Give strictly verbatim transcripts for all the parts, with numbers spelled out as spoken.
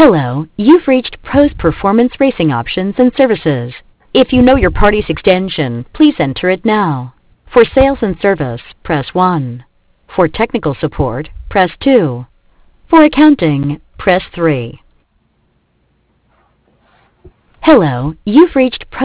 Hello, you've reached Pros Performance Racing Options and Services. If you know your party's extension, please enter it now. For sales and service, press one. For technical support, press two. For accounting, press three. Hello, you've reached Pro...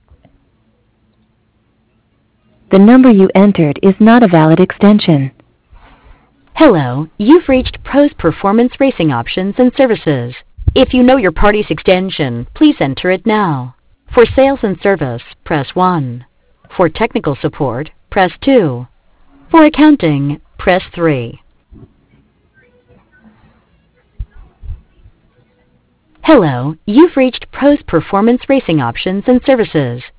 The number you entered is not a valid extension. Hello, you've reached Pros Performance Racing Options and Services. If you know your party's extension, please enter it now. For sales and service, press one. For technical support, press two. For accounting, press three. Hello, you've reached Pros Performance Racing Options and Services.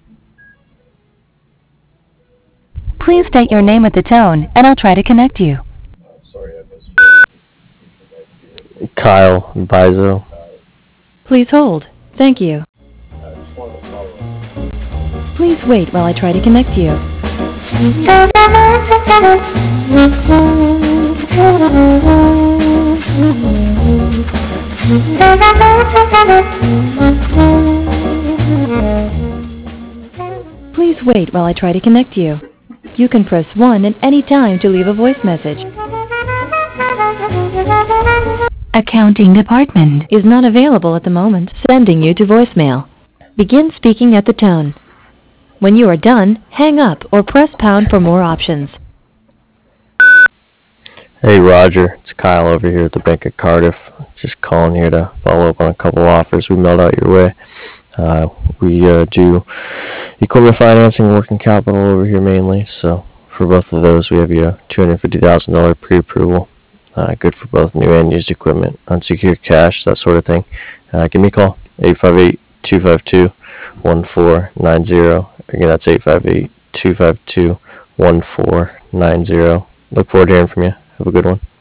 Please state your name at the tone, and I'll try to connect you. Kyle Bizo. Please hold. Thank you. Please wait while I try to connect you. Please wait while I try to connect you. You can press one at any time to leave a voice message. Accounting department is not available at the moment, sending you to voicemail. Begin speaking at the tone. When you are done, hang up or press pound for more options. Hey Roger, it's Kyle over here at the Bank of Cardiff. Just calling here to follow up on a couple offers we mailed out your way. Uh, we uh, do equipment financing and working capital over here mainly, so for both of those we have you a two hundred fifty thousand dollars pre-approval. Uh, good for both new and used equipment, unsecured cash, that sort of thing. Uh, give me a call, eight five eight, two five two, one four nine zero. Again, that's eight five eight, two five two, one four nine zero. Look forward to hearing from you. Have a good one.